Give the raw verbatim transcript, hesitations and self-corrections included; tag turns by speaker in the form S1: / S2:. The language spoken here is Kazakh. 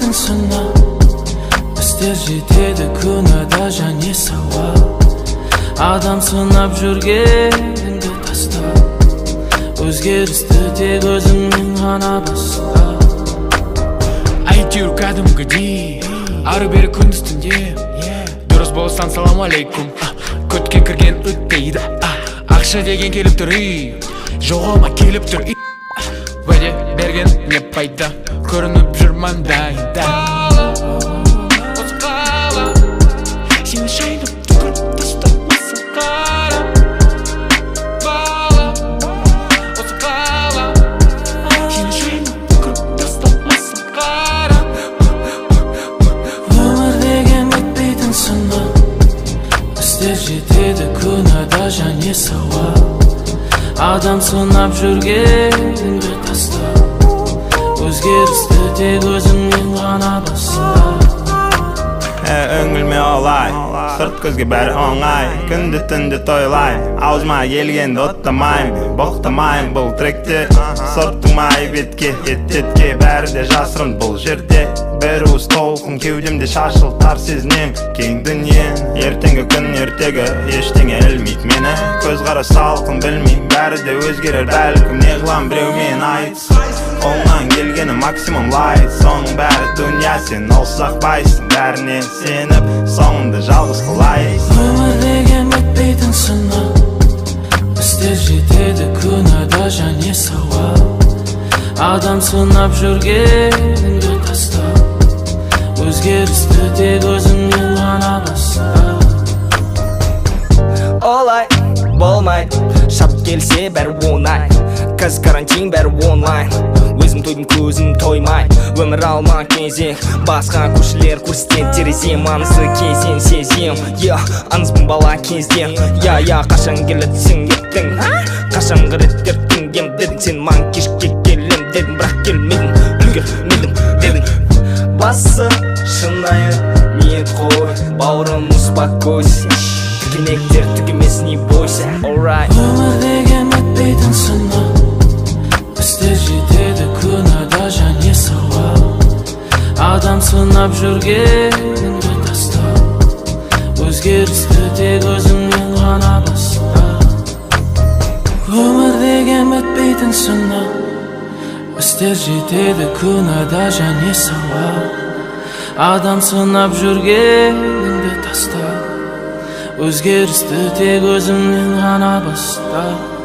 S1: етпейтін сынақ. Істер жетеді күнәда және сауап. Адам сынап жүргеніңді таста. Өзгерісті тек өзіңнен ғана баста.
S2: Әйтеуір кәдімгідей ары бері күндіз түнде. Дұрыс болсан салам алейкум. Көткен кірген өтпейді. Ақша деген келіп тұр үй, жоғалма келіп тұр үй. Уәде берген не пайда, көрініп жүр маңдайда. Осы қала сені шайнап түгін тастамасын қара. Бала осы қала сені шайнап түгін тастамасын қара.
S1: Өмір деген өтпейтін сынақ. Істер жетеді күнәда және сауап. Адам сынап жүргеніңді таста. Өзгерісті тек өзіңнен ғана баста.
S3: Өңілме олай, сырт көзге бәрі оңай. Күнді түнді тойлай, аузыма келгенді оттамайм. Боқтамайм бұл тректе, сұрттымай бетке. Ет-етке бәрі де жасырын бұл жерде. Бір уыз толқын кеудемде шашылтар сезінем. Кең дүниен, ертеңгі күн ертегі ештеңе ілмейді мені. Көз қара салқын білмейм, бәрі де өзгерер бәлкім. Не қылам біреумен айтсын, қолынан келгені максимум лайт. Соның бәрі дүния, сен олсақпайсың. Бәріне сеніп, соңында жалғыз қылайсың.
S1: Өмір деген өтпейтін сынақ. Істер жетеді күнәда және сауап. Адам сынап жүргеніңді таста. Өзгерісті тек өзіңнен ғана баста.
S4: Олай болмайды, шап келсе бәрі оңай. Каз карантин бәрі онлайн. Өзім тойдым көзім тоймай. Өмір алма кезек, басқа көшілер көрсетен. Терезе маңызды кезен сезем. Я, аңызбын бала кезден. Я, я, қашан келетсің ертің. Қашан қыреттер түнгем дедің. Сен маң кешке келем дедің, бірақ келмедің. Үлгермедің дедің. Басы шынайы ниет қой, бауырым успокойся. Кенектер түгемес не бойся.
S1: Өмір деген өтпейтін сынақ. Істер жетеді күнәда және сауап. Адам сынап жүргеніңді таста. Өзгерісті тек өзіңнен ғана баста. Өмір деген өтпейтін сынақ. Істер жетеді күнәда және сауап. Адам сынап жүргеніңді таста. Өзгерісті тек өзіңнен ғана баста.